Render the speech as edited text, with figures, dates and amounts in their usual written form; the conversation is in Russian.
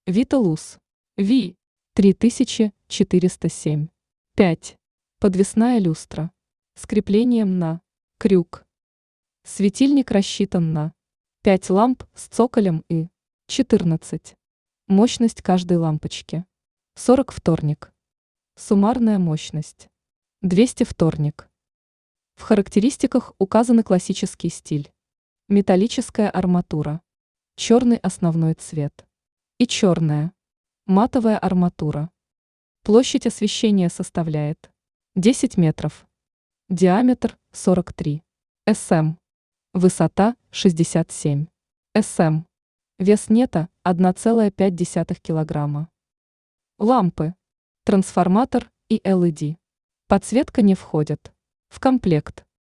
Виталус. Ви. 3407. 5. Подвесная люстра. С креплением на крюк. Светильник рассчитан на 5 ламп с цоколем и 14. Мощность каждой лампочки 40 вторник. Суммарная мощность 200 вторник. В характеристиках указаны классический стиль, металлическая арматура, черный основной цвет и черная матовая арматура. Площадь освещения составляет 10 метров, диаметр 43 см, высота 67 см, вес нета 1,5 килограмма. Лампы, трансформатор и LED. Подсветка не входят в комплект.